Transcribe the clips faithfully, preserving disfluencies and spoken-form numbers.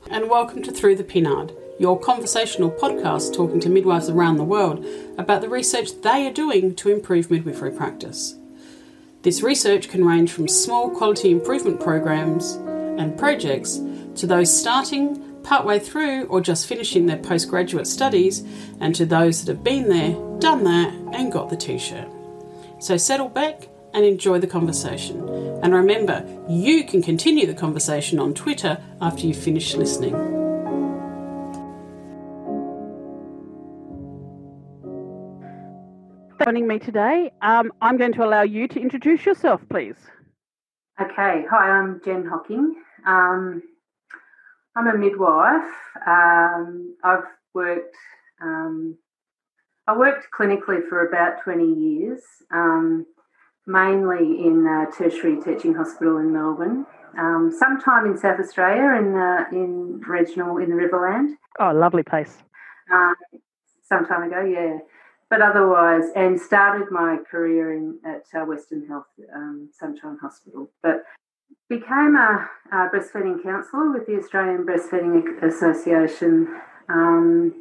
And welcome to Through the Pinard, your conversational podcast talking to midwives around the world about the research they are doing to improve midwifery practice. This research can range from small quality improvement programs and projects to those starting, partway through or just finishing their postgraduate studies, and to those that have been there, done that and got the t-shirt. So settle back and enjoy the conversation. And remember, you can continue the conversation on Twitter after you've finished listening. Joining me today, um, I'm going to allow you to introduce yourself, please. Okay, hi, I'm Jen Hocking. Um, I'm a midwife. Um, I've worked, um, I worked clinically for about twenty years. Um, mainly in a tertiary teaching hospital in Melbourne, um, sometime in South Australia, in the in regional, in the Riverland. Oh, lovely place. Um, some time ago, yeah. But otherwise, and started my career in at uh, Western Health, um, Sunshine Hospital. But became a, a breastfeeding counsellor with the Australian Breastfeeding Association. Um,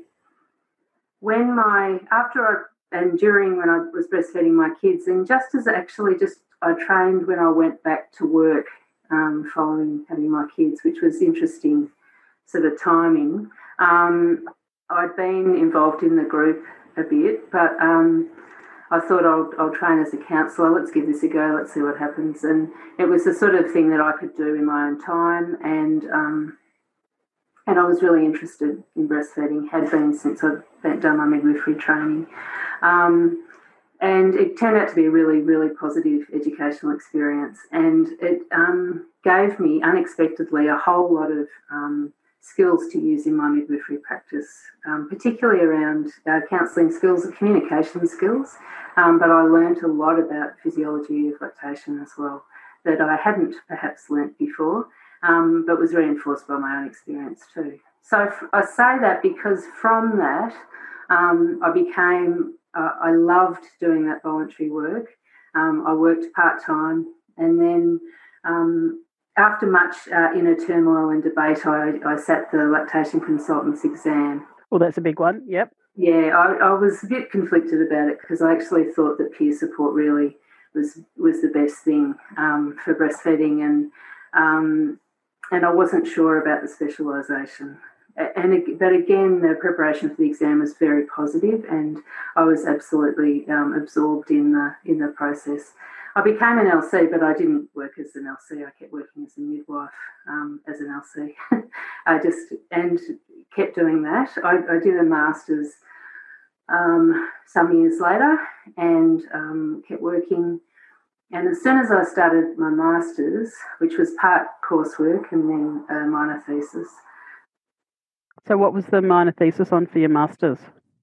when my, after I and during when I was breastfeeding my kids, and just as actually just I trained when I went back to work um, following having my kids, which was interesting sort of timing. Um, I'd been involved in the group a bit, but um, I thought I'll, I'll train as a counsellor. Let's give this a go. Let's see what happens. And it was the sort of thing that I could do in my own time, and um, and I was really interested in breastfeeding, had been since I'd done my midwifery training. Um, and it turned out to be a really, really positive educational experience. And it um, gave me, unexpectedly, a whole lot of um, skills to use in my midwifery practice, um, particularly around uh, counselling skills and communication skills. Um, but I learned a lot about physiology of lactation as well that I hadn't perhaps learnt before. Um, but was reinforced by my own experience too. So I say that because from that, um, I became, uh, I loved doing that voluntary work. Um, I worked part-time, and then um, after much uh, inner turmoil and debate, I, I sat the lactation consultant's exam. Well, that's a big one, yep. Yeah, I, I was a bit conflicted about it because I actually thought that peer support really was, was the best thing um, for breastfeeding, and um, and I wasn't sure about the specialisation. And but again, the preparation for the exam was very positive, and I was absolutely um, absorbed in the in the process. I became an L C, but I didn't work as an L C. I kept working as a midwife um, as an L C. I just and kept doing that. I, I did a master's um, some years later, and um, kept working. And as soon as I started my master's, which was part coursework and then a minor thesis. So what was the minor thesis on for your master's?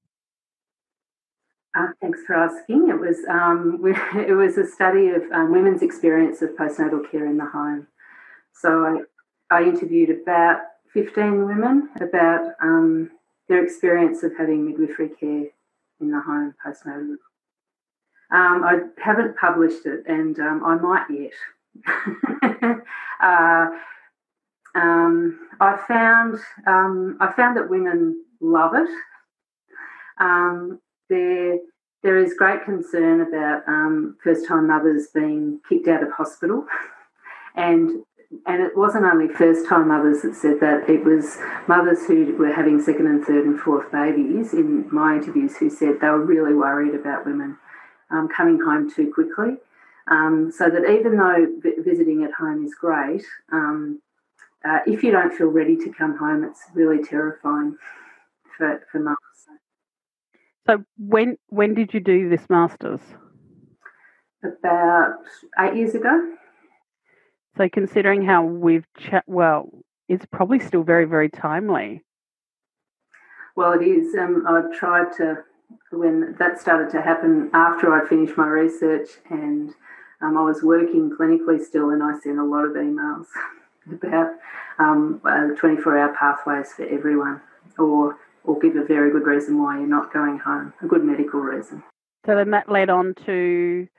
Uh, thanks for asking. It was um, we, it was a study of um, women's experience of postnatal care in the home. So I, I interviewed about fifteen women about um, their experience of having midwifery care in the home postnatal. Um, I haven't published it, and um, I might yet. uh, um, I found um, I found that women love it. Um, there, there is great concern about um, first-time mothers being kicked out of hospital, and and it wasn't only first-time mothers that said that. It was mothers who were having second and third and fourth babies in my interviews who said they were really worried about women Um, coming home too quickly, um, so that even though v- visiting at home is great, um, uh, if you don't feel ready to come home, it's really terrifying for, for mums. So when when did you do this master's? About eight years ago. So considering how we've chat, well, it's probably still very, very timely. Well, it is. Um, I tried to. When that started to happen after I'd finished my research, and um, I was working clinically still, and I sent a lot of emails about um, uh, twenty-four hour pathways for everyone, or or give a very good reason why you're not going home, a good medical reason. So then that led on to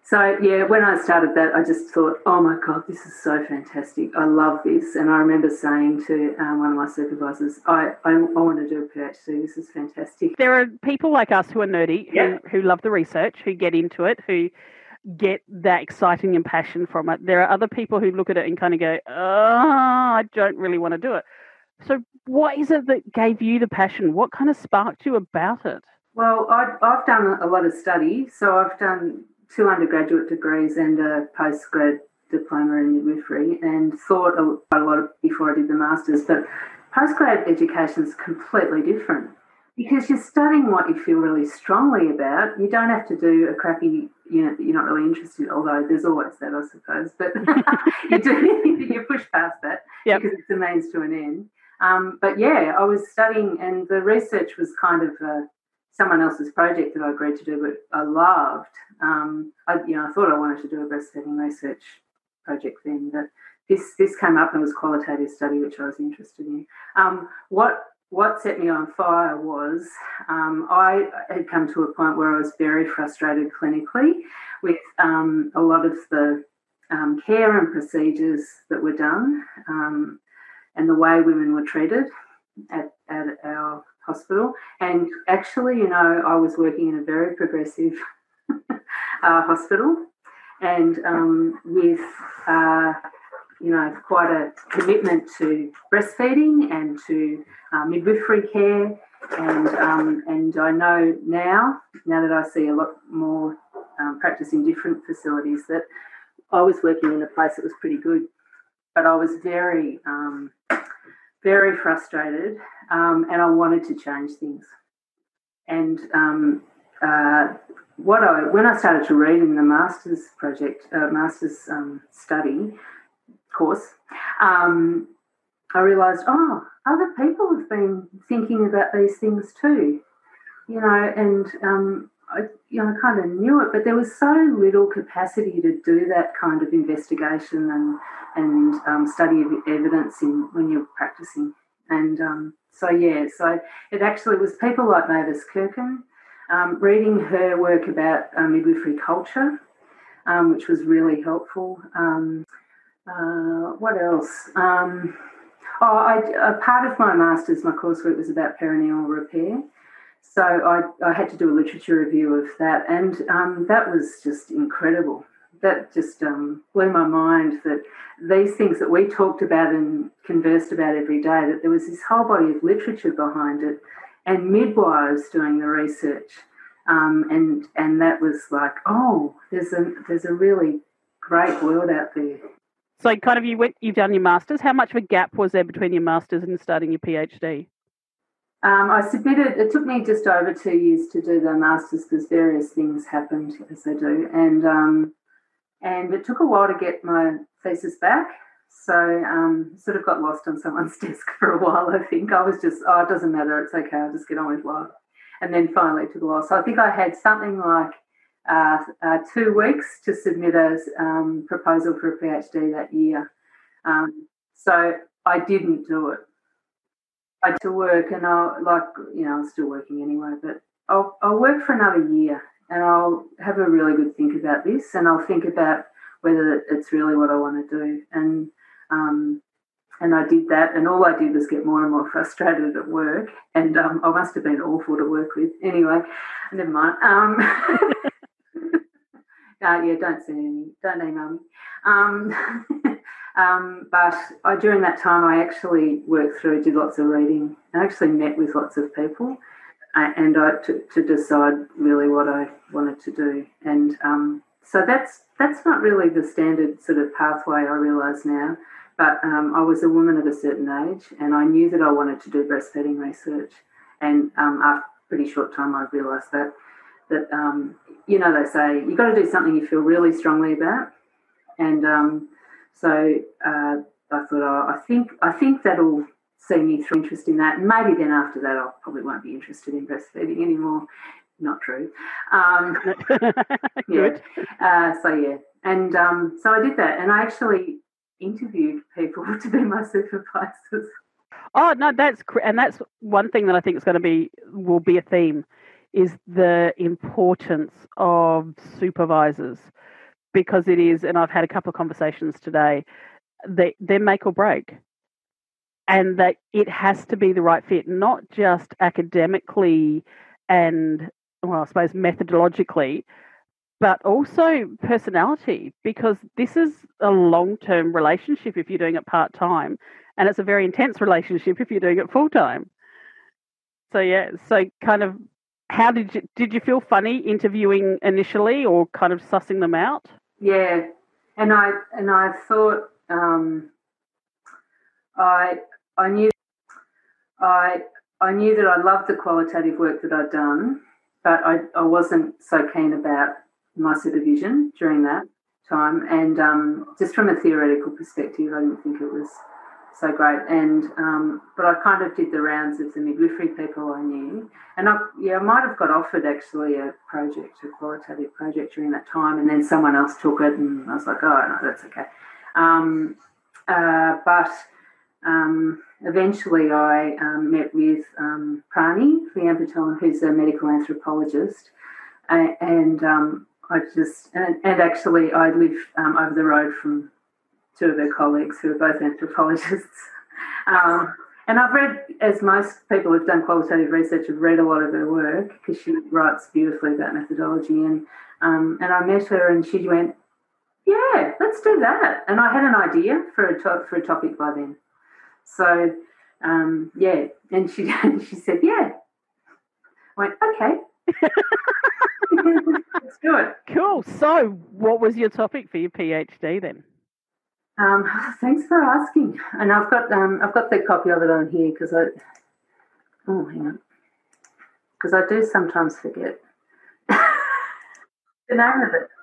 So, yeah, when I started that, I just thought, oh, my God, this is so fantastic. I love this. And I remember saying to um, one of my supervisors, I, I, I want to do a PhD. This is fantastic. There are people like us who are nerdy, Yep. who, who love the research, who get into it, who get that exciting and passion from it. There are other people who look at it and kind of go, oh, I don't really want to do it. So what is it that gave you the passion? What kind of sparked you about it? Well, I've, I've done a lot of study. So I've done two undergraduate degrees and a postgrad diploma in midwifery, and thought a, a lot before I did the masters. But postgrad education is completely different because you're studying what you feel really strongly about. You don't have to do a crappy unit that you're not really interested in, although there's always that, I suppose. But you do you push past that yep. because it's a means to an end. Um, but yeah, I was studying, and the research was kind of uh, someone else's project that I agreed to do, but I loved. Um, I, you know, I thought I wanted to do a breastfeeding research project then, but this this came up and was qualitative study, which I was interested in. Um, what what set me on fire was um, I had come to a point where I was very frustrated clinically with um, a lot of the um, care and procedures that were done um, and the way women were treated at, at our hospital. And actually, you know, I was working in a very progressive uh, hospital and um, with, uh, you know, quite a commitment to breastfeeding and to uh, midwifery care. And um, and I know now, now that I see a lot more um, practice in different facilities, that I was working in a place that was pretty good. But I was very, um, very frustrated um, and I wanted to change things. And um, uh, what I when I started to read in the master's project, uh, master's um, study course, um, I realised, oh, other people have been thinking about these things too, you know, and um, I, you know, I kind of knew it, but there was so little capacity to do that kind of investigation and and um, study of evidence in when you're practicing. And um, so, yeah, so it actually was people like Mavis Kirkin, um, reading her work about uh, midwifery culture, um, which was really helpful. Um, uh, what else? Um, oh, I, a part of my master's, my coursework was about perineal repair. So I, I had to do a literature review of that, and um, that was just incredible. That just um, blew my mind that these things that we talked about and conversed about every day, that there was this whole body of literature behind it and midwives doing the research. Um, and and that was like, oh, there's a, there's a really great world out there. So kind of you went, you've done your master's. How much of a gap was there between your master's and starting your PhD? Um, I submitted, it took me just over two years to do the master's because various things happened as they do. And um, and it took a while to get my thesis back. So um, sort of got lost on someone's desk for a while, I think. I was just, oh, it doesn't matter, it's okay, I'll just get on with life. And then finally it took a while. So I think I had something like uh, uh, two weeks to submit a um, proposal for a PhD that year. Um, so I didn't do it. I had to work, and I'll, like, you know, I'm still working anyway, but I'll, I'll work for another year and I'll have a really good think about this, and I'll think about whether it's really what I want to do. And um, and I did that, and all I did was get more and more frustrated at work, and um, I must have been awful to work with. Anyway, never mind. Um, uh, yeah, don't send any, don't email me. Um, Um, but I, during that time, I actually worked through, did lots of reading. I actually met with lots of people, uh, and I to, to decide really what I wanted to do. And um, so that's that's not really the standard sort of pathway, I realise now. But um, I was a woman of a certain age, and I knew that I wanted to do breastfeeding research. And um, after a pretty short time, I realised that that um, you know, they say you've got to do something you feel really strongly about, and um, So uh, I thought, oh, I think I think that'll see me through interest in that. And maybe then after that I probably won't be interested in breastfeeding anymore. Not true. Um, yeah. Uh, so, yeah. And um, so I did that. And I actually interviewed people to be my supervisors. Oh, no, that's – and that's one thing that I think is going to be – will be a theme is the importance of supervisors. because it is, and I've had a couple of conversations today, they, they're make or break. And that it has to be the right fit, not just academically and, well, I suppose methodologically, but also personality, because this is a long-term relationship if you're doing it part-time, and it's a very intense relationship if you're doing it full-time. So, yeah, so kind of, how did you, did you feel funny interviewing initially or kind of sussing them out? Yeah, and I, and I thought, um, I, I knew, I, I knew that I loved the qualitative work that I'd done, but I, I wasn't so keen about my supervision during that time. And um, just from a theoretical perspective, I didn't think it was so great. And um, but I kind of did the rounds of the midwifery people I knew, and I yeah I might have got offered actually a project, a qualitative project during that time, and then someone else took it, and I was like, oh no, that's okay. Um, uh, but um, eventually, I um, met with um, Prani Liamputon, who's a medical anthropologist, and, and um, I just and, and actually I live um, over the road from two of her colleagues who are both anthropologists. Um, and I've read, as most people who've done qualitative research have read a lot of her work, because she writes beautifully about methodology. And um, and I met her and she went, yeah, let's do that. And I had an idea for a to- for a topic by then. So, um, yeah, and she she said, yeah. I went, okay. Let's do it. Cool. So what was your topic for your PhD then? Um, thanks for asking. And I've got um, I've got the copy of it on here because I oh hang on because I do sometimes forget the name of it.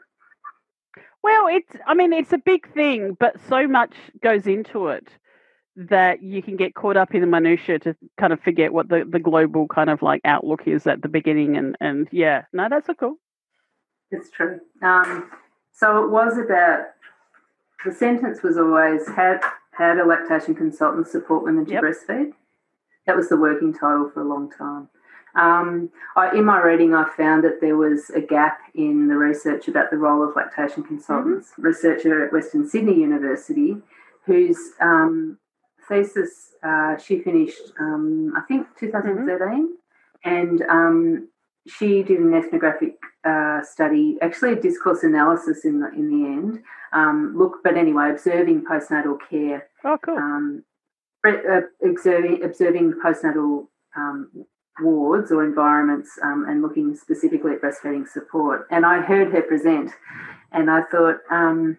Well, it's I mean it's a big thing, but so much goes into it that you can get caught up in the minutiae to kind of forget what the, the global kind of like outlook is at the beginning. And, and yeah, no, that's so cool. It's true. Um, so it was about, the sentence was always, how, how do lactation consultants support women to yep. breastfeed? That was the working title for a long time. Um, I, in my reading, I found that there was a gap in the research about the role of lactation consultants. Mm-hmm. Researcher at Western Sydney University, whose um, thesis uh, she finished, um, I think, twenty thirteen, mm-hmm. and um, she did an ethnographic uh, study, actually a discourse analysis in the in the end. Um, look, but anyway, observing postnatal care. Oh, cool. Um, uh, observing observing postnatal um, wards or environments, um, and looking specifically at breastfeeding support. And I heard her present, and I thought, um,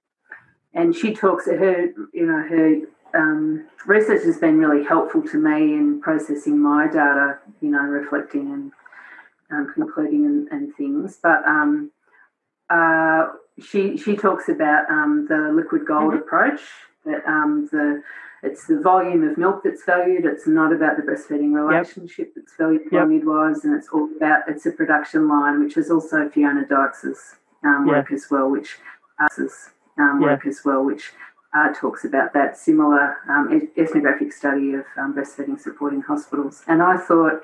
and she talks her, you know, her. Um, research has been really helpful to me in processing my data, you know, reflecting and um, concluding and, and things. But um, uh, she she talks about um, the liquid gold mm-hmm. approach. That um, the it's the volume of milk that's valued. It's not about the breastfeeding relationship. Yep. It's valued by yep. midwives, and it's all about it's a production line, which is also Fiona Dykes' um, yeah. work as well, which uh, um, yeah. work as well, which. Uh, talks about that similar um, ethnographic study of um, breastfeeding support in hospitals. And I thought,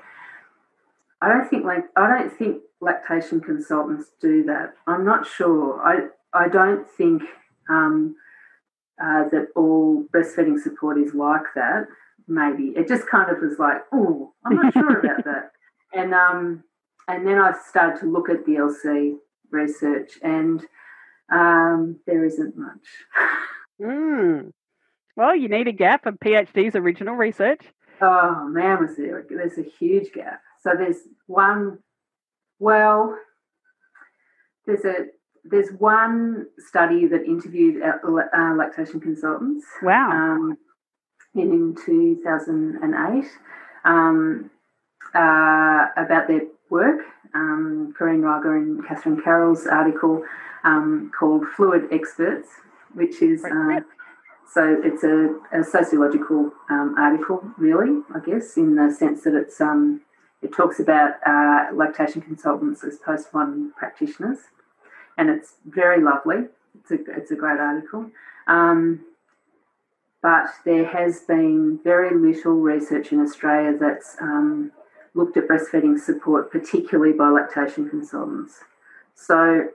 I don't think like I don't think lactation consultants do that. I'm not sure. I I don't think um, uh, that all breastfeeding support is like that. Maybe it just kind of was like, oh, I'm not sure about that. And um, and then I started to look at the L C research, and um, there isn't much. Mm. Well, you need a gap of PhD's original research. Oh, man, was there. There's a huge gap. So there's one, well, there's a there's one study that interviewed uh, lactation consultants. Wow. Um, in two thousand eight um, uh, about their work. Um, Corinne Ryger and Catherine Carroll's article um, called Fluid Experts, which is, uh, so it's a, a sociological um, article, really, I guess, in the sense that it's um, it talks about uh, lactation consultants as postmodern practitioners, and it's very lovely. It's a, it's a great article. Um, but there has been very little research in Australia that's um, looked at breastfeeding support, particularly by lactation consultants. So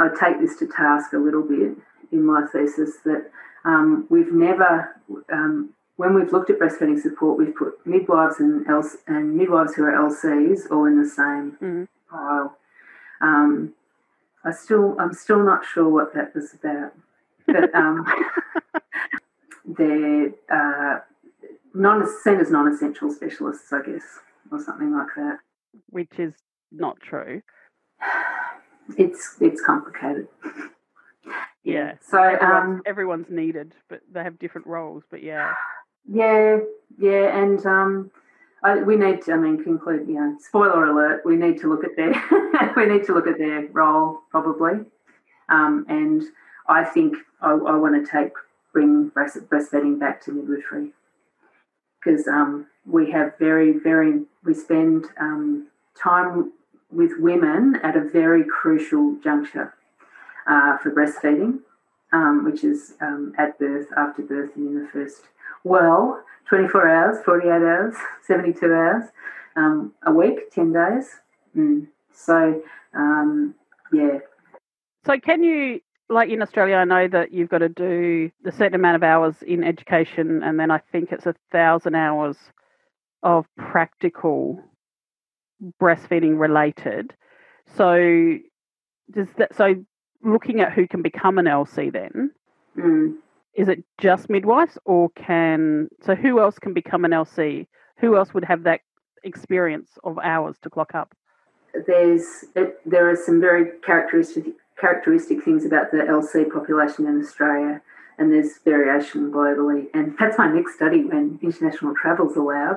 I take this to task a little bit in my thesis that um, we've never, um, when we've looked at breastfeeding support, we've put midwives and L- and midwives who are L Cs all in the same Mm. pile. Um, I still, I'm still not sure what that was about, but um, they're uh, non seen as non-essential specialists, I guess, or something like that. Which is not true. It's it's complicated. Yeah. So everyone's, um, everyone's needed, but they have different roles. But yeah. Yeah, yeah, and um, I, we need to. I mean, conclude. You know, spoiler alert. We need to look at their. we need to look at their role probably, um, and I think I, I want to take bring breast, breastfeeding back to midwifery because um, we have very, very. We spend um, time with women at a very crucial juncture uh, for breastfeeding, um, which is um, at birth, after birth, and in the first. Well, twenty-four hours, forty-eight hours, seventy-two hours, um, a week, ten days. Mm. So, um, yeah. So can you, like in Australia, I know that you've got to do a certain amount of hours in education, and then I think it's a thousand hours of practical breastfeeding related. So does that, so looking at who can become an L C then, Mm. is it just midwives, or can, so who else can become an L C? Who else would have that experience of hours to clock up? There's it, there are some very characteristic characteristic things about the L C population in Australia, and there's variation globally. And that's my next study when international travel's allowed.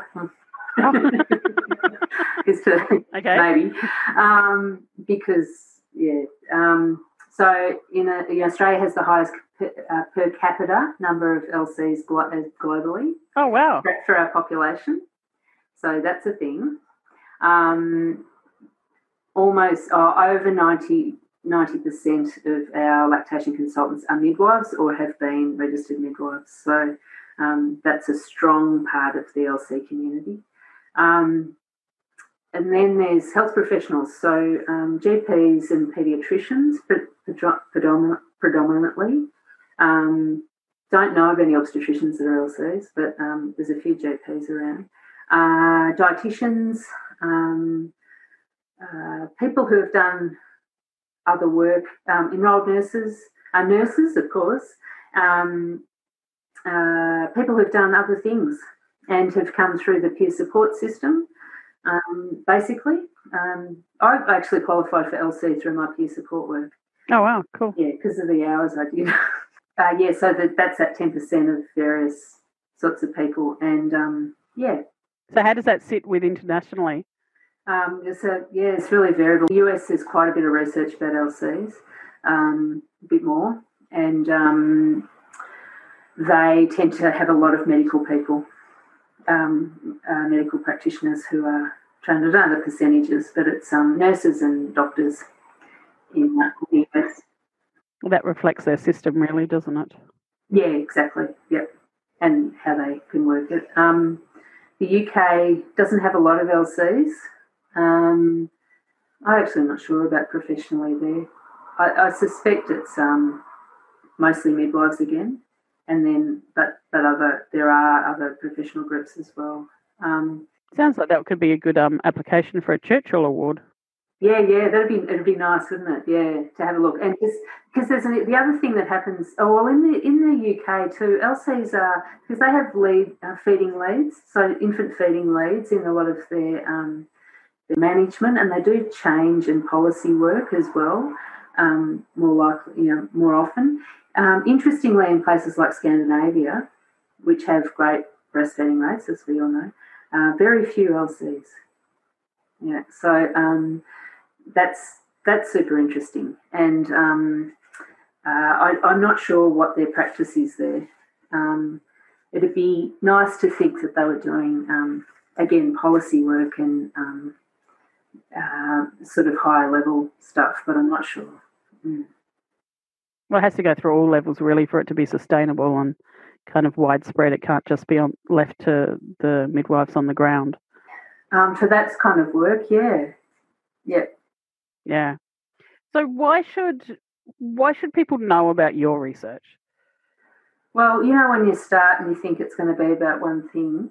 is to Okay. maybe um, because yeah. Um, so in, a, in Australia has the highest per, uh, per capita number of L Cs glo- globally. Oh wow! For our population, so that's a thing. Um, almost oh, over ninety percent of our lactation consultants are midwives or have been registered midwives. So um, that's a strong part of the L C community. Um, and then there's health professionals, so um, G Ps and paediatricians predomin- predominantly. Um, don't know of any obstetricians that are L Cs, but um, there's a few G Ps around. Uh, dietitians, um, uh, people who have done other work, um, enrolled nurses, uh, nurses, of course, um, uh, people who've done other things and have come through the peer support system, um, basically. Um, I actually qualified for L C through my peer support work. Oh, wow, cool. Yeah, because of the hours I did. uh, yeah, so that, that's at ten percent of various sorts of people. And, um, yeah. So how does that sit with internationally? Um, so, yeah, it's really variable. The U S there's quite a bit of research about L Cs, um, a bit more, and um, they tend to have a lot of medical people, um, uh, medical practitioners who are trained. I don't know the percentages, but it's um, nurses and doctors in the U S. Well, that reflects their system, really, doesn't it? Yeah, exactly. Yep, and how they can work it. Um, the U K doesn't have a lot of L Cs. Um, I'm actually not sure about professionally there. I, I suspect it's um, mostly midwives again, and then but but other there are other professional groups as well. Um, Sounds like that could be a good um, application for a Churchill Award. Yeah, yeah, that'd be it'd be nice, wouldn't it? Yeah, to have a look, and just because there's an, the other thing that happens. Oh well, in the in the U K too, L Cs are because they have lead uh, feeding leads, so infant feeding leads in a lot of their um, their management, and they do change and policy work as well. Um, more likely, you know, more often. Um, interestingly, in places like Scandinavia, which have great breastfeeding rates, as we all know, uh, very few L Cs. Yeah, so. Um, That's that's super interesting, and um, uh, I, I'm not sure what their practice is there. Um, it'd be nice to think that they were doing um, again policy work and um, uh, sort of higher level stuff, but I'm not sure. Mm. Well, it has to go through all levels really for it to be sustainable and kind of widespread. It can't just be on, left to the midwives on the ground. Um, for that kind of work, yeah, yeah. Yeah. So why should why should people know about your research? Well, you know, when you start and you think it's going to be about one thing,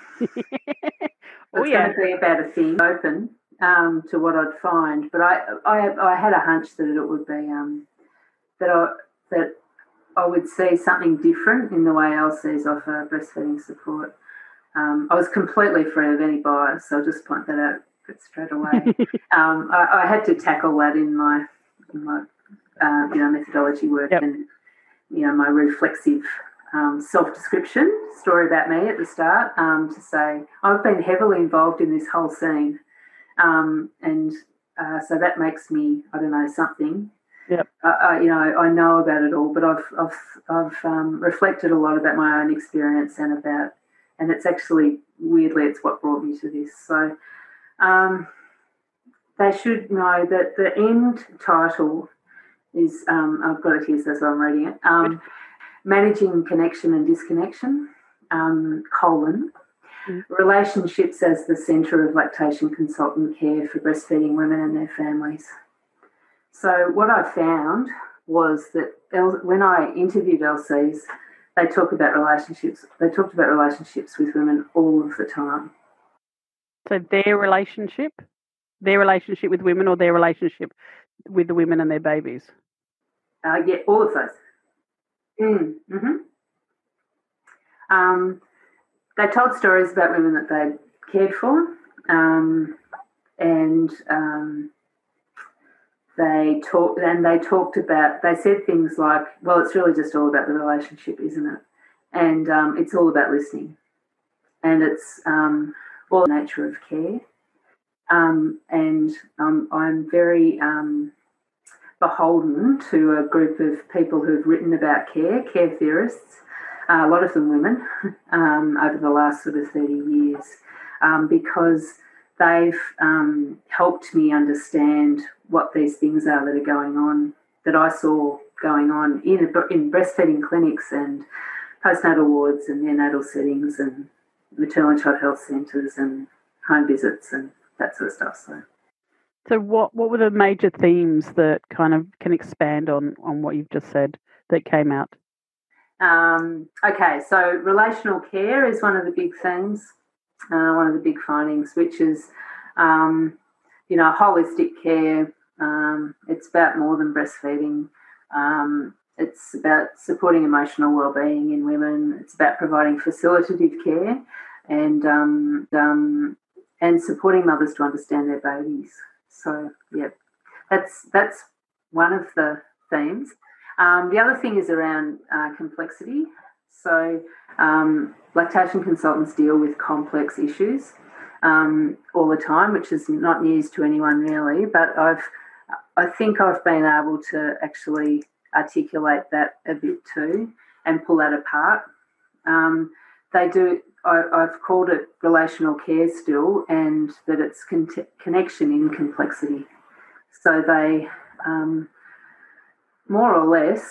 oh, it's yeah. going to be about a thing, open um, to what I'd find. But I, I, I had a hunch that it would be um, that I that I would see something different in the way L Cs offer breastfeeding support. Um, I was completely free of any bias, so I'll just point that out straight away. um, I, I had to tackle that in my in my uh, you know methodology work yep. and you know my reflexive um, self-description story about me at the start um, to say I've been heavily involved in this whole scene, um, and uh, so that makes me I don't know something. Yep. Uh, I, you know I know about it all, but I've I've I've um, reflected a lot about my own experience and about. And it's actually, weirdly, it's what brought me to this. So um, they should know that the end title is, um, I've got it here, so that's why I'm reading it, um, Managing Connection and Disconnection, um, colon, mm. Relationships as the centre of lactation consultant care for breastfeeding women and their families. So what I found was that L- when I interviewed L Cs, they talk about relationships. They talked about relationships with women all of the time. So their relationship, their relationship with women, or their relationship with the women and their babies? Uh, yeah, all of those. Mm, mm-hmm. Um, they told stories about women that they'd cared for, um, and um, they talked. And they talked about. They said things like, "Well, it's really just all about the relationship, isn't it?" And um, it's all about listening, and it's um, all the nature of care. Um, and um, I'm very um, beholden to a group of people who've written about care, care theorists, uh, a lot of them women, um, over the last sort of thirty years, um, because they've um, helped me understand what these things are that are going on, that I saw going on in, in breastfeeding clinics and postnatal wards and neonatal settings and maternal and child health centres and home visits and that sort of stuff. So, so what, what were the major themes that kind of can expand on, on what you've just said that came out? Um, okay, so relational care is one of the big themes, uh, one of the big findings, which is, um, you know, holistic care. Um, it's about more than breastfeeding. Um, it's about supporting emotional well-being in women. It's about providing facilitative care and um, um, and supporting mothers to understand their babies. So, yeah, that's that's one of the themes. Um, the other thing is around uh, complexity. So, um, lactation consultants deal with complex issues um, all the time, which is not news to anyone really. But I've, I think I've been able to actually articulate that a bit too and pull that apart. Um, they do. I, I've called it relational care still, and that it's con- connection in complexity. So they, um, more or less,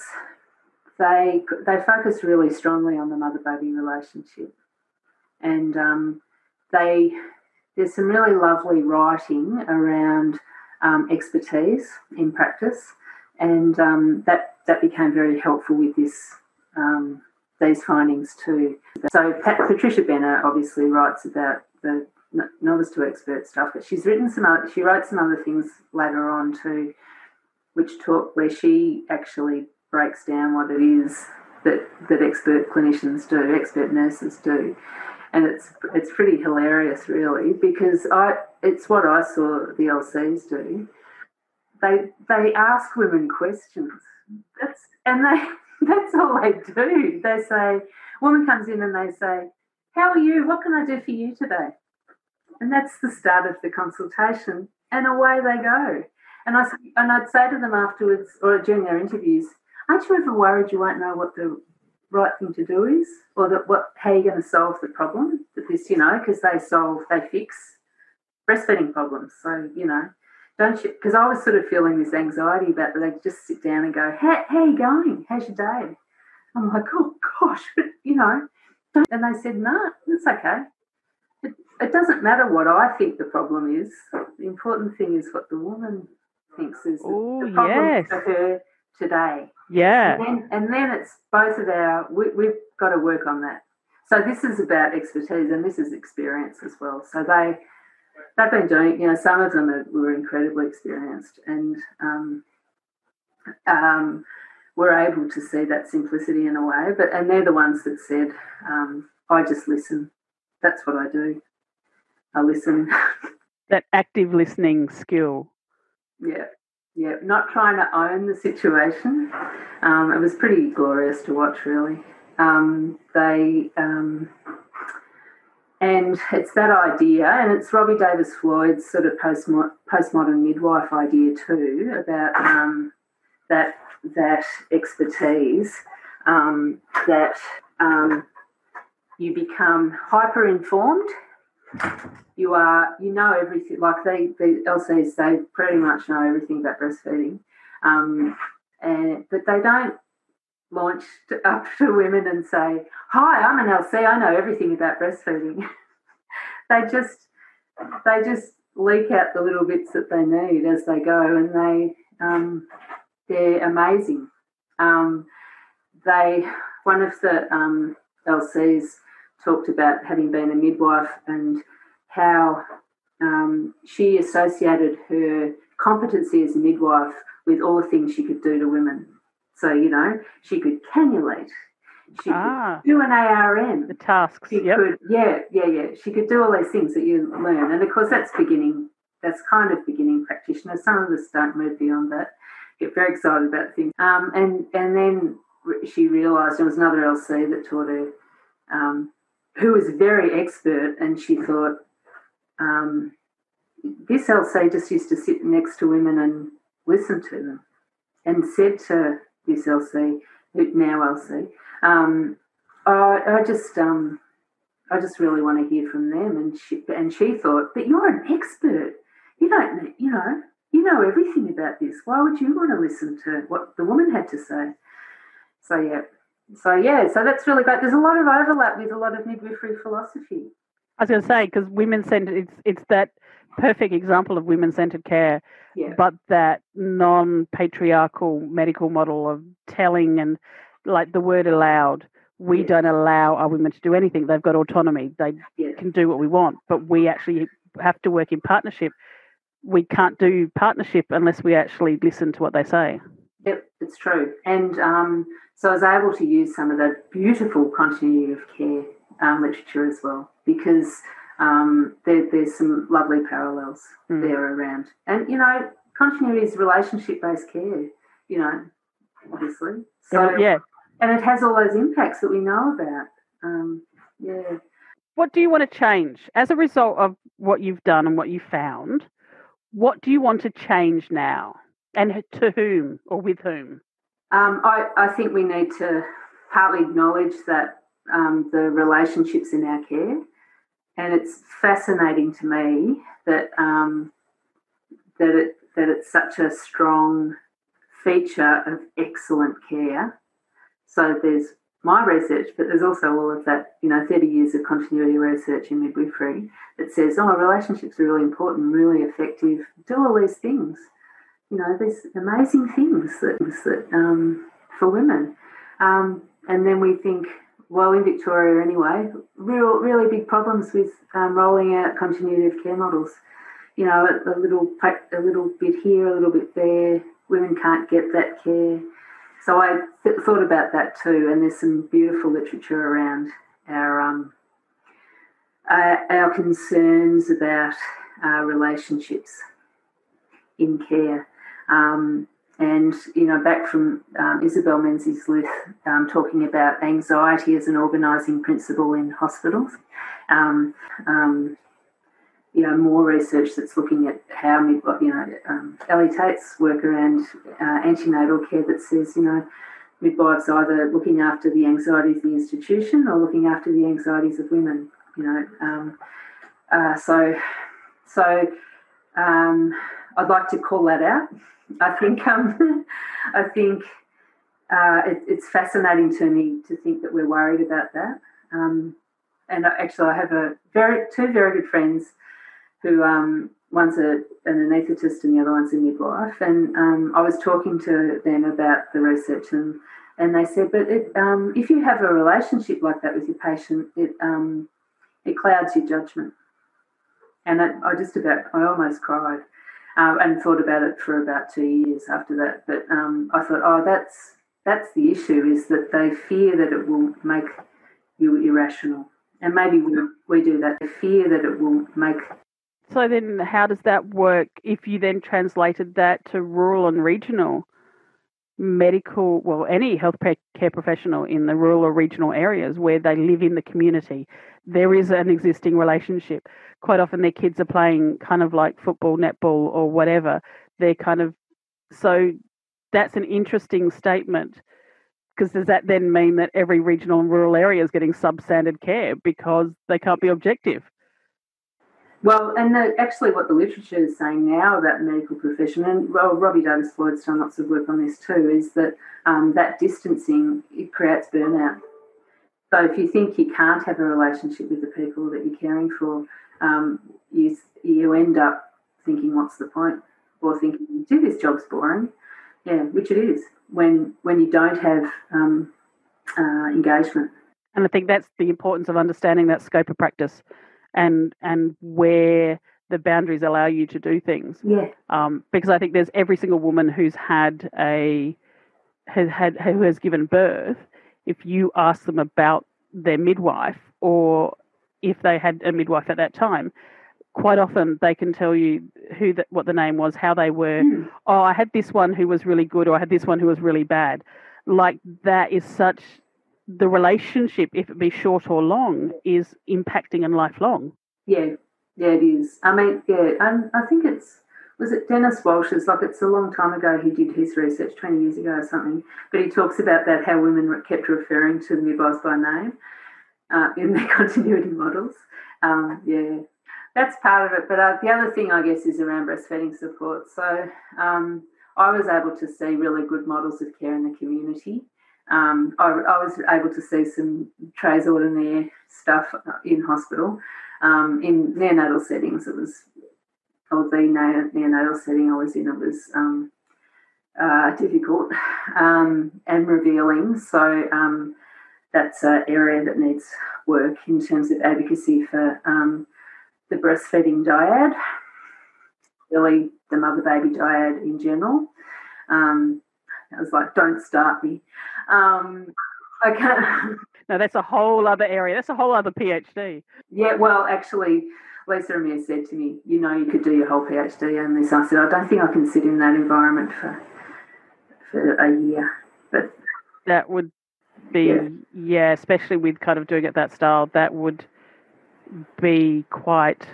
they they focus really strongly on the mother-baby relationship, and um, they there's some really lovely writing around um, expertise in practice, and um, that that became very helpful with this. Um, these findings too. So Pat, Patricia Benner obviously writes about the novice to expert stuff, but she's written some other, she wrote some other things later on too, which talk where she actually breaks down what it is that that expert clinicians do, expert nurses do, and it's it's pretty hilarious really, because I it's what I saw the L Cs do. They they ask women questions. That's and they. That's all they do. They say, woman comes in and they say, how are you? What can I do for you today? And that's the start of the consultation. And away they go. And, I, and I'd say to them afterwards or during their interviews, aren't you ever worried you won't know what the right thing to do is, or that what how you're going to solve the problem? That this, you know, because they solve, they fix breastfeeding problems. So, you know, don't you? Because I was sort of feeling this anxiety about that they just sit down and go, how, how are you going? How's your day? I'm like, oh, gosh, but, you know. Don't. And they said, no, it's okay. It, it doesn't matter what I think the problem is. The important thing is what the woman thinks is Ooh, the problem yes. for her. today. Yeah. And then, and then it's both of our, we, we've got to work on that. So this is about expertise and this is experience as well. So they, they've been doing, you know, some of them are, were incredibly experienced and um, um, were able to see that simplicity in a way. But and they're the ones that said, um, I just listen. That's what I do. I listen. That active listening skill. Yeah. Yeah, not trying to own the situation. Um, it was pretty glorious to watch, really. Um, they um, and it's that idea, and it's Robbie Davis Floyd's sort of post postmodern midwife idea too, about um, that that expertise, um, that um, you become hyper informed. You are, you know everything. Like they, the L Cs, they pretty much know everything about breastfeeding, um, and but they don't launch to, up to women and say, "Hi, I'm an L C. I know everything about breastfeeding." they just, they just leak out the little bits that they need as they go, and they, um, they're amazing. Um, they, one of the um, L Cs talked about having been a midwife and how um, she associated her competency as a midwife with all the things she could do to women. So, you know, she could cannulate, she ah, could do an A R N. The tasks, she yep. could, yeah, yeah, yeah. She could do all these things that you learn. And, of course, that's beginning, that's kind of beginning practitioner. Some of us don't move beyond that, get very excited about things. Um, and, and then she realised there was another L C that taught her um, who was very expert, and she thought, um, this L C just used to sit next to women and listen to them, and said to this L C, now L C, um, I, I just, um, I just really want to hear from them. And she, and she thought, but you're an expert. You don't, you know, you know everything about this. Why would you want to listen to what the woman had to say? So yeah. So, yeah, so that's really great. There's a lot of overlap with a lot of midwifery philosophy. I was going to say, because women-centred, it's, it's that perfect example of women-centred care, yeah. but that non-patriarchal medical model of telling and, like the word allowed, we yeah. don't allow our women to do anything. They've got autonomy. They yeah. can do what we want, but we actually have to work in partnership. We can't do partnership unless we actually listen to what they say. Yep, it's true. And um, so I was able to use some of the beautiful continuity of care um, literature as well, because um, there, there's some lovely parallels mm. there around. And, you know, continuity is relationship-based care, you know, obviously. So, yeah. And it has all those impacts that we know about. Um, yeah. What do you want to change? As a result of what you've done and what you found, what do you want to change now? And to whom or with whom? Um, I, I think we need to partly acknowledge that um, the relationships in our care, and it's fascinating to me that um, that it that it's such a strong feature of excellent care. So there's my research, but there's also all of that, you know, thirty years of continuity research in midwifery that says, oh, relationships are really important, really effective, do all these things. You know, there's amazing things that, that um, for women. Um, and then we think, well, in Victoria anyway, real, really big problems with um, rolling out continuity of care models. You know, a, a little a little bit here, a little bit there. Women can't get that care. So I th- thought about that too, and there's some beautiful literature around our um, uh, our concerns about uh, relationships in care. Um, and, you know, back from um, Isabel Menzies-Lith um, talking about anxiety as an organising principle in hospitals. Um, um, you know, more research that's looking at how, you know, um, Ellie Tate's work around uh, antenatal care that says, you know, midwives either looking after the anxieties of the institution or looking after the anxieties of women, you know. Um, uh, so, so um, I'd like to call that out. I think um, I think uh, it, it's fascinating to me to think that we're worried about that. Um, and actually, I have a very two very good friends who um, one's a, an anaesthetist and the other one's a midwife. And um, I was talking to them about the research, and, and they said, but it, um, if you have a relationship like that with your patient, it um, it clouds your judgment. And I, I just about, I almost cried um, and thought about it for about two years after that. But um, I thought, oh, that's that's the issue, is that they fear that it will make you irrational. And maybe we, we do that, they fear that it will make. So then how does that work if you then translated that to rural and regional medical, well, any healthcare professional in the rural or regional areas where they live in the community? There is an existing relationship. Quite often their kids are playing kind of like football, netball or whatever. They're kind of, so that's an interesting statement, because does that then mean that every regional and rural area is getting substandard care because they can't be objective? Well, and the, actually what the literature is saying now about the medical profession, and well, Robbie Davis-Floyd's done lots of work on this too, is that um, that distancing, it creates burnout. So if you think you can't have a relationship with the people that you're caring for, um, you, you end up thinking, what's the point? Or thinking, gee, this job's boring. Yeah, which it is when when you don't have um, uh, engagement. And I think that's the importance of understanding that scope of practice and and where the boundaries allow you to do things. Yeah. Um, because I think there's every single woman who's had a has had who has given birth. If you ask them about their midwife, or if they had a midwife at that time, quite often they can tell you who the, what the name was, how they were. Mm. Oh, I had this one who was really good, or I had this one who was really bad. Like, that is such, the relationship, if it be short or long, is impacting and lifelong. Yeah, yeah, it is. I mean, yeah, and I think it's, was it Dennis Walsh's, like it's a long time ago he did his research, twenty years ago or something, but he talks about that, how women kept referring to the midwives by name uh, in their continuity models. Um, yeah. That's part of it. But uh, the other thing, I guess, is around breastfeeding support. So um, I was able to see really good models of care in the community. Um, I, I was able to see some tres ordinaire stuff in hospital. Um, in neonatal settings, it was, or the neonatal setting I was in, it was um, uh, difficult um, and revealing. So um, that's an area that needs work in terms of advocacy for um, the breastfeeding dyad, really the mother-baby dyad in general. Um, I was like, don't start me. Um, I can't. No, that's a whole other area. That's a whole other PhD. Yeah, well, actually, Lisa Amir said to me, you know, you could do your whole PhD on this. I said, I don't think I can sit in that environment for for a year. But that would be, yeah, yeah especially with kind of doing it that style, that would be quite,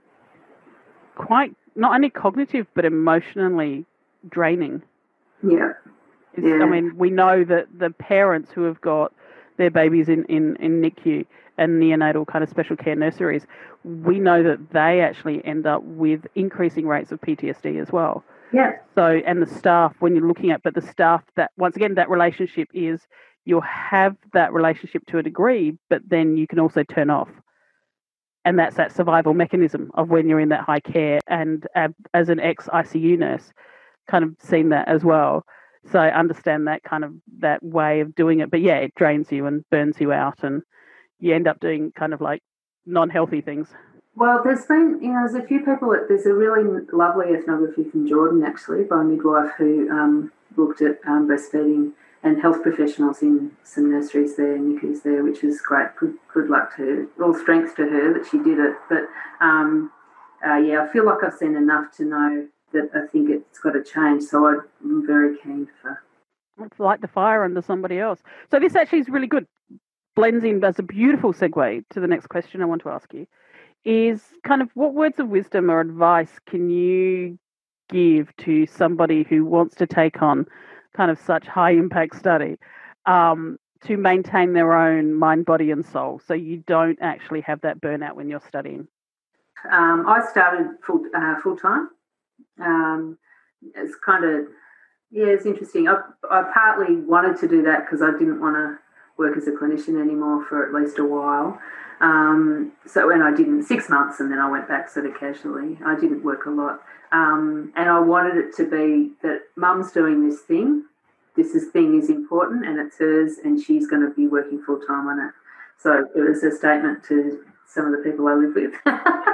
quite not only cognitive but emotionally draining. Yeah. yeah. I mean, we know that the parents who have got their babies in, in, in N I C U and neonatal kind of special care nurseries, we know that they actually end up with increasing rates of P T S D as well. Yeah. So, and the staff, when you're looking at, but the staff, that once again, that relationship is, you'll have that relationship to a degree, but then you can also turn off. And that's that survival mechanism of when you're in that high care. And uh, as an ex-I C U nurse, kind of seen that as well. So I understand that kind of, that way of doing it. But yeah, it drains you and burns you out, and you end up doing kind of like non-healthy things. Well, there's been, you know, there's a few people, there's a really lovely ethnography from Jordan, actually, by a midwife who um, looked at um, breastfeeding and health professionals in some nurseries there, N I C Us there, which is great. Good, good luck to her. All strength to her that she did it. But, um, uh, yeah, I feel like I've seen enough to know that I think it's got to change. So I'm very keen for... Let's light the fire under somebody else. So this actually is really good. Blends in as a beautiful segue to the next question I want to ask you, is kind of what words of wisdom or advice can you give to somebody who wants to take on kind of such high impact study um, to maintain their own mind, body and soul, so you don't actually have that burnout when you're studying? Um, I started full uh, full time. Um, it's kind of, yeah, it's interesting. I, I partly wanted to do that because I didn't want to work as a clinician anymore for at least a while. Um, so when I didn't, six months, and then I went back sort of casually. I didn't work a lot. Um, and I wanted it to be that mum's doing this thing, this is, thing is important and it's hers, and she's going to be working full time on it. So it was a statement to some of the people I live with.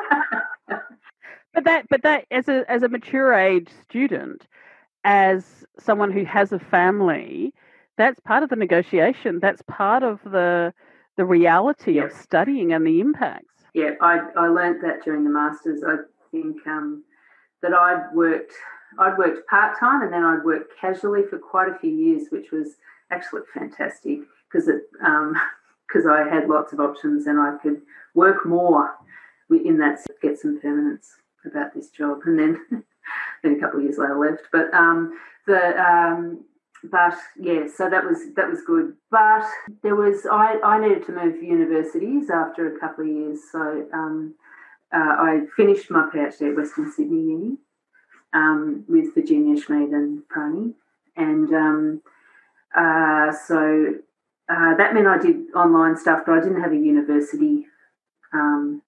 But that, but that, as a as a mature age student, as someone who has a family, that's part of the negotiation. That's part of the the reality Yep. of studying and the impacts. Yeah, I I learnt that during the masters. I think um, that I'd worked I'd worked part time and then I'd worked casually for quite a few years, which was actually fantastic because it because um, I had lots of options and I could work more in that, get some permanence about this job, and then then a couple of years later left. But um, the um, but yeah, so that was that was good. But there was I, I needed to move universities after a couple of years, so um, uh, I finished my PhD at Western Sydney Uni um, with Virginia Schmid and Prony, and um, uh, so uh, that meant I did online stuff, but I didn't have a university um,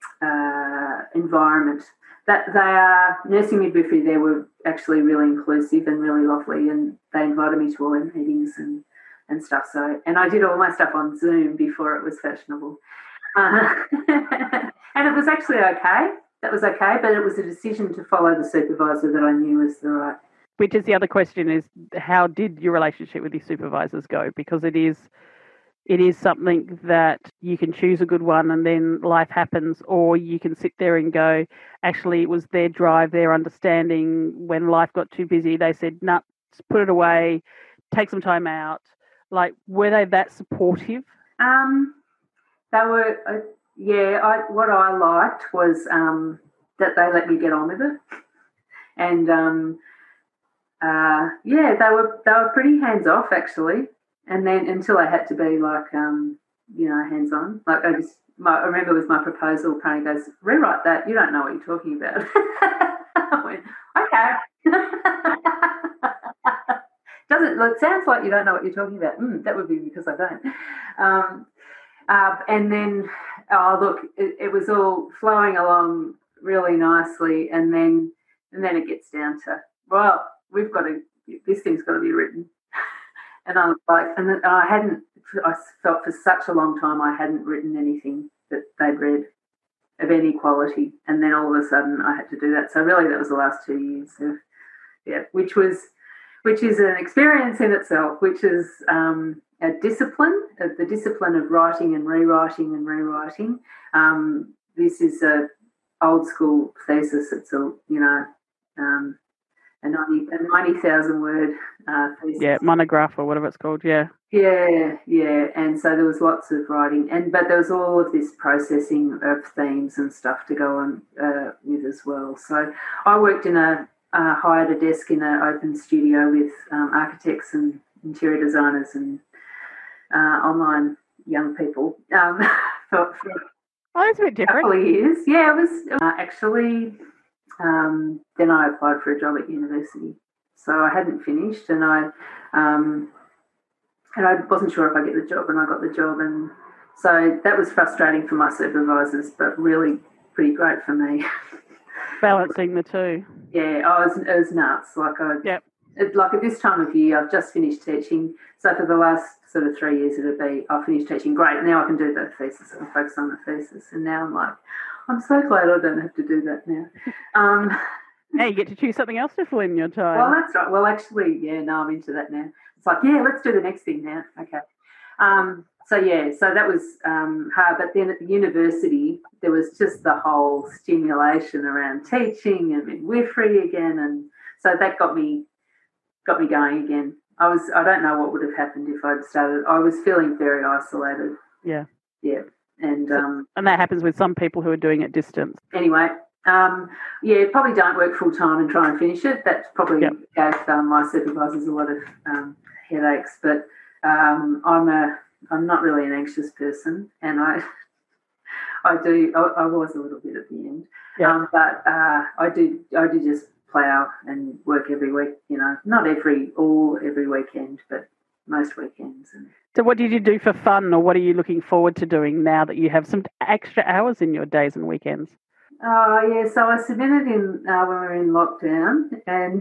uh, environment. That they are nursing midwifery. They were actually really inclusive and really lovely, and they invited me to all their meetings and, and stuff. So, and I did all my stuff on Zoom before it was fashionable, uh, and it was actually okay. That was okay, but it was a decision to follow the supervisor that I knew was the right. Which is the other question: is how did your relationship with your supervisors go? Because it is. It is something that you can choose a good one and then life happens, or you can sit there and go, actually, it was their drive, their understanding. When life got too busy, they said, nah, just put it away, take some time out. Like, were they that supportive? Um, they were, uh, yeah, I, what I liked was um, that they let me get on with it. And, um, uh, yeah, they were they were pretty hands-off, actually. And then until I had to be like, um, you know, hands-on. Like I just, my, I remember with my proposal, Prony goes, rewrite that. You don't know what you're talking about. I went, okay. Doesn't it sounds like you don't know what you're talking about. Mm, that would be because I don't. Um, uh, and then, oh look, it, it was all flowing along really nicely. And then, and then it gets down to, well, we've got to. This thing's got to be written. And I was like, and I hadn't, I felt for such a long time I hadn't written anything that they'd read of any quality. And then all of a sudden I had to do that. So really that was the last two years of, yeah, which was, which is an experience in itself, which is um, a discipline, of the discipline of writing and rewriting and rewriting. Um, this is a old school thesis. It's a, you know, um, a ninety thousand word uh, thesis. Yeah, monograph or whatever it's called, yeah. Yeah, yeah. And so there was lots of writing, and but there was all of this processing of themes and stuff to go on uh, with as well. So I worked in a, uh, hired a desk in an open studio with um, architects and interior designers and uh, online young people um, for, for oh, that's a bit different. a couple of years. Yeah, it was uh, actually... Um, then I applied for a job at university. So I hadn't finished, and I um, and I wasn't sure if I get the job, and I got the job, and so that was frustrating for my supervisors, but really pretty great for me. Balancing the two. Yeah, I was it was nuts. Like I, yep. it, like at this time of year, I've just finished teaching. So for the last sort of three years, it'd be I finished teaching. Great, now I can do the thesis and focus on the thesis. And now I'm like, I'm so glad I don't have to do that now. Um, now you get to choose something else to fill in your time. Well, that's right. Well, actually, yeah, no, I'm into that now. It's like, yeah, let's do the next thing now. Okay. Um, so, yeah, so that was um, hard. But then at the university, there was just the whole stimulation around teaching and midwifery again. And so that got me got me going again. I was, I don't know what would have happened if I'd started. I was feeling very isolated. Yeah. Yeah. And um, and that happens with some people who are doing it distance. Anyway, um, yeah, probably don't work full time and try and finish it. That probably yep. gave um, my supervisors a lot of um, headaches. But um, I'm a I'm not really an anxious person, and I I do I, I was a little bit at the end. Yep. Um, but uh, I do I do just plough and work every week. You know, not every all every weekend, but most weekends. And so what did you do for fun, or what are you looking forward to doing now that you have some extra hours in your days and weekends? Oh, yeah, so I submitted in uh, when we were in lockdown, and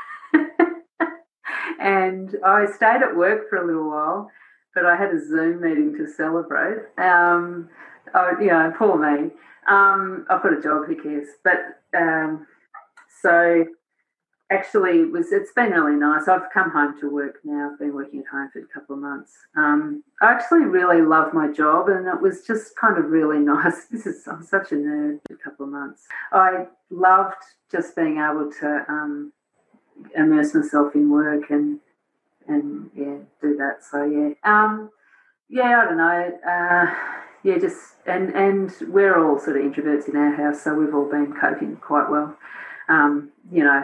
and I stayed at work for a little while, but I had a Zoom meeting to celebrate. Um, oh, you know, poor me. Um, I've got a job, who cares? But um, so actually, it was it's been really nice. I've come home to work now. I've been working at home for a couple of months. Um, I actually really love my job, and it was just kind of really nice. This is I'm such a nerd. A couple of months, I loved just being able to um, immerse myself in work and and yeah, do that. So yeah, um, yeah, I don't know. Uh, yeah, just and and we're all sort of introverts in our house, so we've all been coping quite well. Um, you know.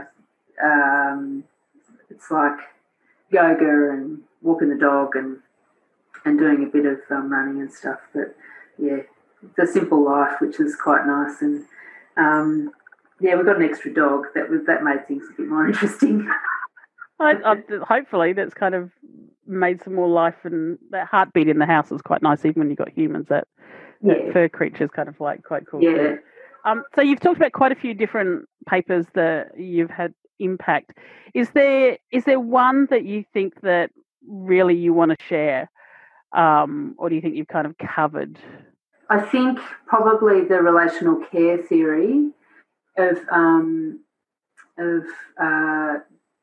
Um, it's like yoga and walking the dog and and doing a bit of um, running and stuff. But yeah, the simple life, which is quite nice. And um, yeah, we've got an extra dog that was that made things a bit more interesting. I, I, hopefully, that's kind of made some more life, and that heartbeat in the house is quite nice. Even when you've got humans, that, that yeah. fur creature is kind of like quite cool. Yeah. Too. Um, so you've talked about quite a few different papers that you've had impact. Is there is there one that you think that really you want to share, um, or do you think you've kind of covered? I think probably the relational care theory of um, of uh,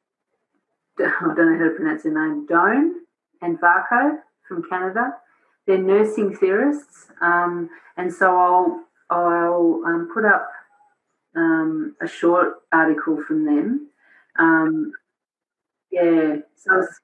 I don't know how to pronounce their name, Doan and Varco from Canada. They're nursing theorists, um, and so I'll I'll um, put up Um, a short article from them. Um, yeah, so it was,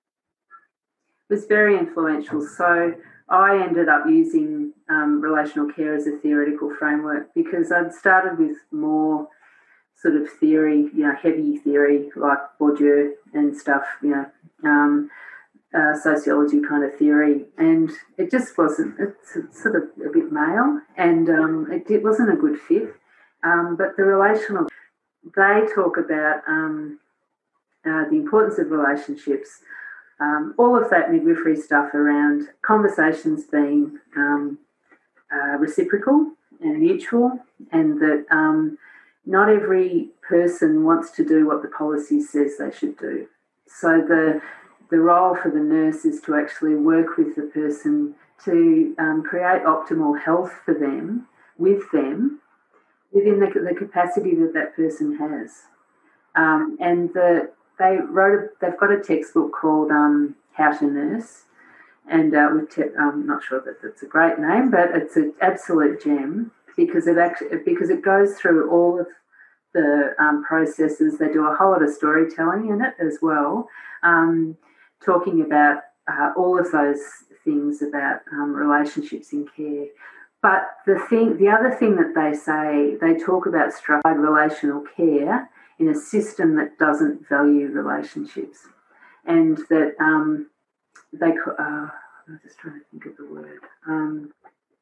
it was very influential. So I ended up using um, relational care as a theoretical framework because I'd started with more sort of theory, you know, heavy theory like Bourdieu and stuff, you know, um, uh, sociology kind of theory, and it just wasn't, it's, it's sort of a bit male, and um, it, it wasn't a good fit. Um, but the relational, they talk about um, uh, the importance of relationships, um, all of that midwifery stuff around conversations being um, uh, reciprocal and mutual, and that um, not every person wants to do what the policy says they should do. So the the role for the nurse is to actually work with the person to um, create optimal health for them, with them, within the, the capacity that that person has. Um, and the, they wrote, a, they've got a textbook called um, How to Nurse, and uh, with te- I'm not sure that that's a great name, but it's an absolute gem because it actually because it goes through all of the um, processes. They do a whole lot of storytelling in it as well, um, talking about uh, all of those things about um, relationships in care. But the thing, the other thing that they say, they talk about structured relational care in a system that doesn't value relationships, and that um, they. Uh, I'm just trying to think of the word. Um,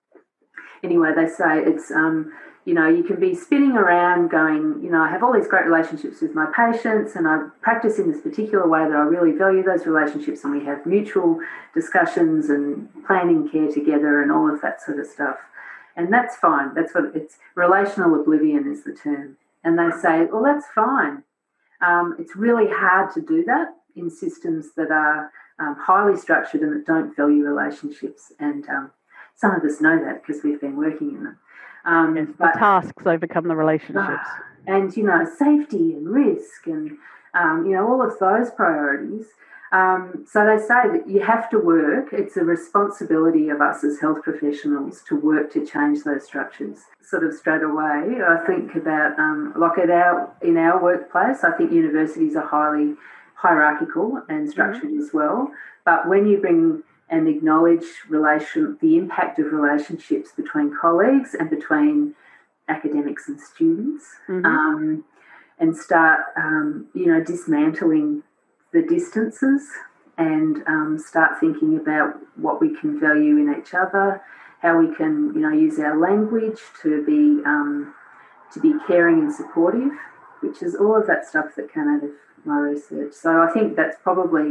anyway, they say it's um, you know, you can be spinning around going, you know, I have all these great relationships with my patients, and I practice in this particular way that I really value those relationships, and we have mutual discussions and planning care together and all of that sort of stuff. And that's fine. That's what it's, relational oblivion is the term. And they say, well, that's fine. Um, it's really hard to do that in systems that are um, highly structured and that don't value relationships. And um, some of us know that because we've been working in them. Um, yes, but, the tasks overcome the relationships. And, you know, safety and risk and, um, you know, all of those priorities. Um, so they say that you have to work. It's a responsibility of us as health professionals to work to change those structures. Sort of straight away, I think about, um, like at our, in our workplace, I think universities are highly hierarchical and structured mm-hmm. as well. But when you bring and acknowledge relation, the impact of relationships between colleagues and between academics and students, mm-hmm. um, and start, um, you know, dismantling the distances and um, start thinking about what we can value in each other, how we can, you know, use our language to be um, to be caring and supportive, which is all of that stuff that came out of my research. So I think that's probably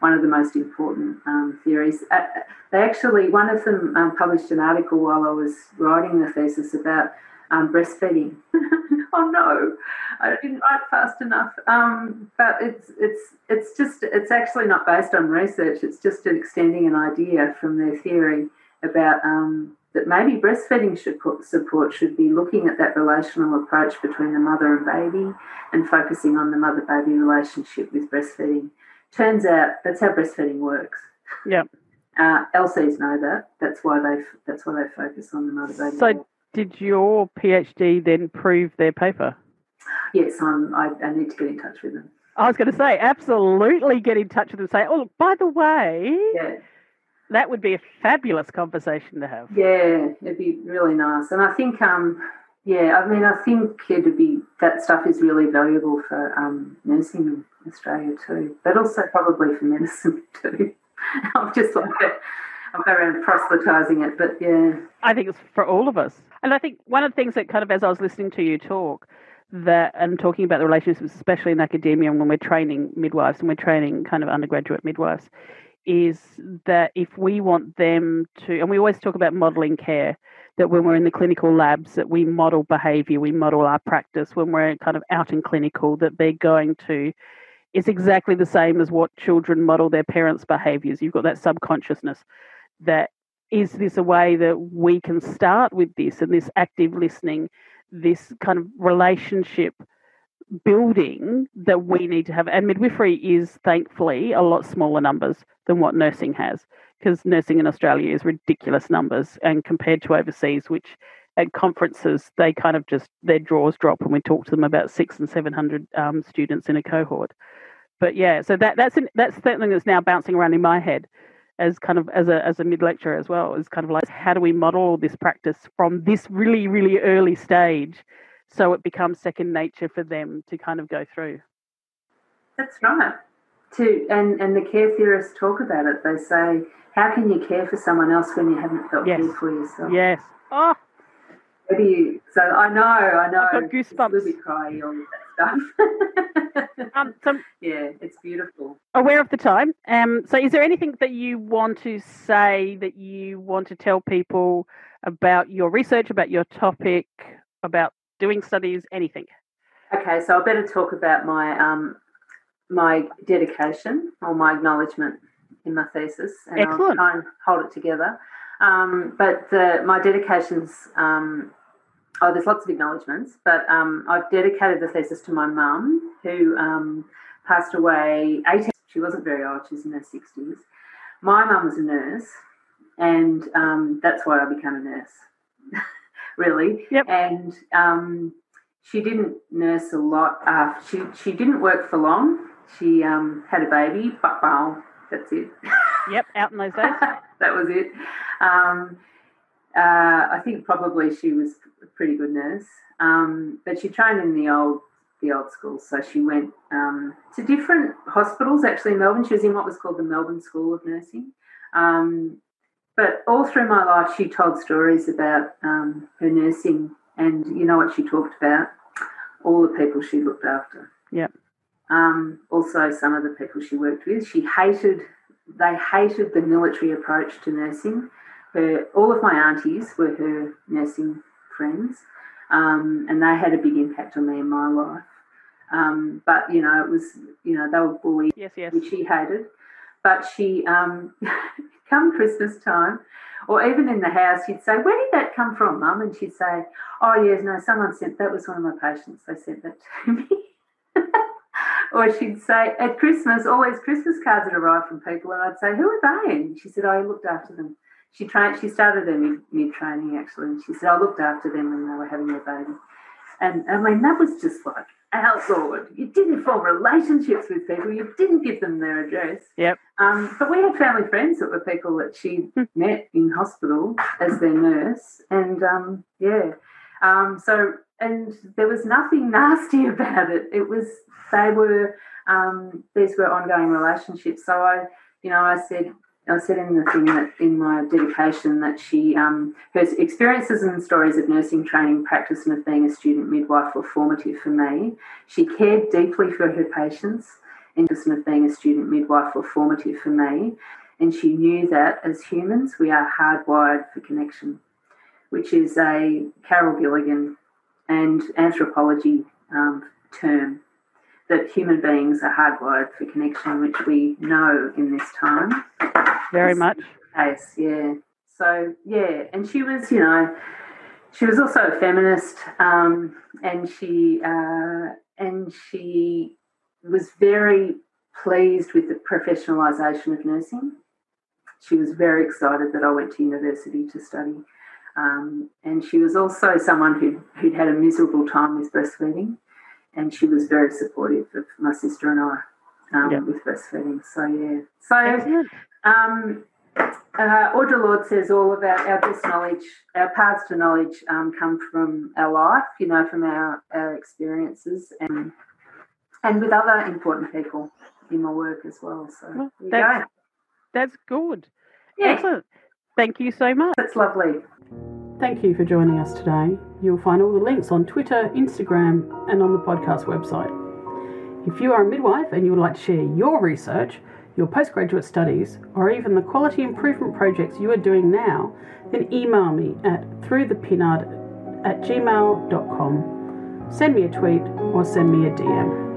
one of the most important um, theories. Uh, they actually, one of them um, published an article while I was writing the thesis about um, breastfeeding. Oh no, I didn't write fast enough. Um, but it's it's it's just it's actually not based on research. It's just extending an idea from their theory about um, that maybe breastfeeding should put, support should be looking at that relational approach between the mother and baby and focusing on the mother-baby relationship with breastfeeding. Turns out that's how breastfeeding works. Yeah. Uh, L Cs know that. That's why they that's why they focus on the mother-baby. So, did your PhD then prove their paper? Yes, I'm, I, I need to get in touch with them. I was going to say, absolutely get in touch with them. Say, oh, look, by the way, yeah. that would be a fabulous conversation to have. Yeah, it'd be really nice. And I think, um, yeah, I mean, I think it'd be, that stuff is really valuable for um, nursing in Australia too, but also probably for medicine too. I'm just like, I'm going around proselytising it, but yeah. I think it's for all of us. And I think one of the things that kind of, as I was listening to you talk, that and talking about the relationships, especially in academia and when we're training midwives and we're training kind of undergraduate midwives, is that if we want them to, and we always talk about modelling care, that when we're in the clinical labs, that we model behaviour, we model our practice when we're kind of out in clinical, that they're going to, it's exactly the same as what children model their parents' behaviours. You've got that subconsciousness that, is this a way that we can start with this and this active listening, this kind of relationship building that we need to have? And midwifery is thankfully a lot smaller numbers than what nursing has, because nursing in Australia is ridiculous numbers, and compared to overseas, which at conferences they kind of just, their jaws drop when we talk to them about six and seven hundred um, students in a cohort. But yeah, so that that's an, that's something that's now bouncing around in my head as kind of as a as a mid lecturer as well, is kind of like, how do we model this practice from this really really early stage so it becomes second nature for them to kind of go through. That's right. To and and the care theorists talk about it. They say, how can you care for someone else when you haven't felt Yes. care for yourself? Yes. Oh, Maybe you, so I know, I know. I've got goosebumps. It's a little bit cryy, all of that stuff. um, so yeah, it's beautiful. aware of the time. Um, so is there anything that you want to say, that you want to tell people about your research, about your topic, about doing studies, anything? Okay, so I better talk about my um my dedication or my acknowledgement in my thesis, and Excellent. I'll try and hold it together. Um, but the, my dedications, um, oh, there's lots of acknowledgements, but um, I've dedicated the thesis to my mum, who um, passed away eighteen. She wasn't very old, she was in her sixties. My mum was a nurse, and um, that's why I became a nurse, really. Yep. And um, she didn't nurse a lot. Uh, she, she didn't work for long. She um, had a baby, but wow, that's it. Yep, out in those days. That was it. Um, uh, I think probably she was a pretty good nurse, um, but she trained in the old the old school. So she went um, to different hospitals, actually in Melbourne. She was in what was called the Melbourne School of Nursing. Um, but all through my life, she told stories about um, her nursing, and you know what she talked about? All the people she looked after. Yep. Um, also, some of the people she worked with. She hated. They hated the military approach to nursing. Her, all of my aunties were her nursing friends, um, and they had a big impact on me in my life. Um, but, you know, it was, you know, they were bullied, Yes, yes. which she hated. But she, um, come Christmas time, or even in the house, she'd say, where did that come from, Mum? And she'd say, oh, yes, no, someone sent, that was one of my patients. They sent that to me. Or she'd say, at Christmas, always Christmas cards would arrive from people, and I'd say, who are they? And she said, oh, I looked after them. She trained. She started her mid, mid-training, actually, and she said, I looked after them when they were having their baby. And, I mean, that was just like, our Lord, you didn't form relationships with people. You didn't give them their address. Yep. Um, but we had family friends that were people that she met in hospital as their nurse. And, um, yeah. Um, so, and there was nothing nasty about it. It was, they were, um, these were ongoing relationships. So I, you know, I said, I said in the thing that in my dedication that she, um, her experiences and stories of nursing training, practice, and of being a student midwife were formative for me. She cared deeply for her patients, interest of being a student midwife were formative for me. And she knew that as humans, we are hardwired for connection, which is a Carol Gilligan and anthropology um, term, that human beings are hardwired for connection, which we know in this time. Very much. Case, yeah. So, yeah, and she was, you know, she was also a feminist, um, and she uh, and she was very pleased with the professionalisation of nursing. She was very excited that I went to university to study. Um, and she was also someone who'd, who'd had a miserable time with breastfeeding, and she was very supportive of my sister and I um, yep. with breastfeeding. So, yeah. So, um, uh, Audre Lorde says all of our, our best knowledge, our paths to knowledge um, come from our life, you know, from our, our experiences and, and with other important people in my work as well. So, well, there you that's, go. That's good. Yeah. Excellent. Thank you so much. That's lovely. Thank you for joining us today. You'll find all the links on Twitter, Instagram, and on the podcast website. If you are a midwife and you would like to share your research, your postgraduate studies, or even the quality improvement projects you are doing now, then email me at throughthepinard at gmail dot com. Send me a tweet or send me a D M.